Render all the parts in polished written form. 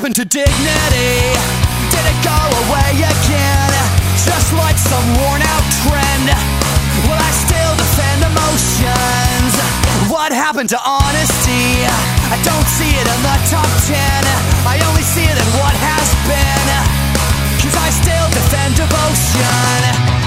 happened to dignity? Did it go away again? Just like some worn out trend? Will I still defend emotions? What happened to honesty? I don't see it in the top 10. I only see it in what has been. 'Cause I still defend devotion.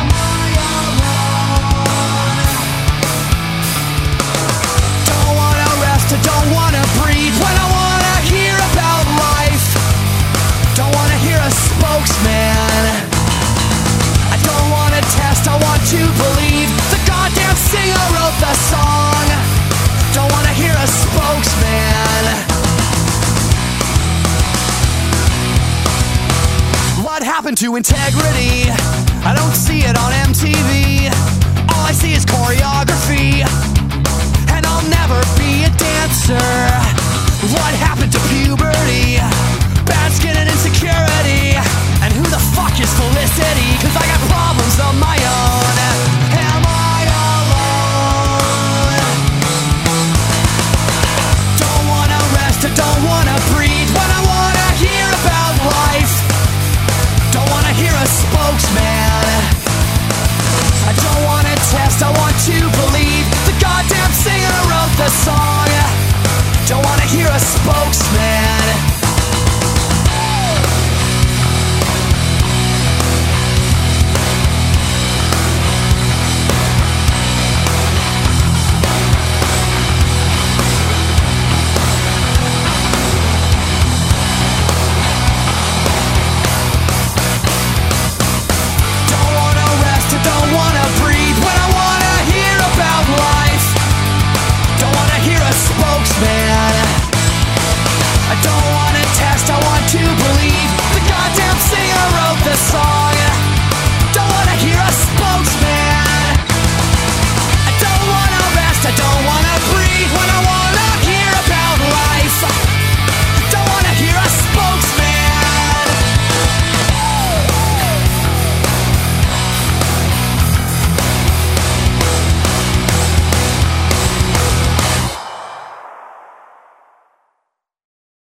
Don't wanna rest, I don't wanna breathe when I wanna hear about life. Don't wanna hear a spokesman. I don't wanna test, I want to believe. The goddamn singer wrote the song. Don't wanna hear a spokesman. What happened to integrity? I don't see it on MTV. All I see is choreography. And I'll never be a dancer. What happened to puberty? Bad skin and insecurity. And who the fuck is Felicity? 'Cause I got problems of my own. Am I alone? Don't wanna rest, I don't wanna breathe when I wanna hear about life. Don't wanna hear a spokesman. I don't wanna test, I want to believe. The goddamn singer wrote the song. Don't wanna hear a spokesman.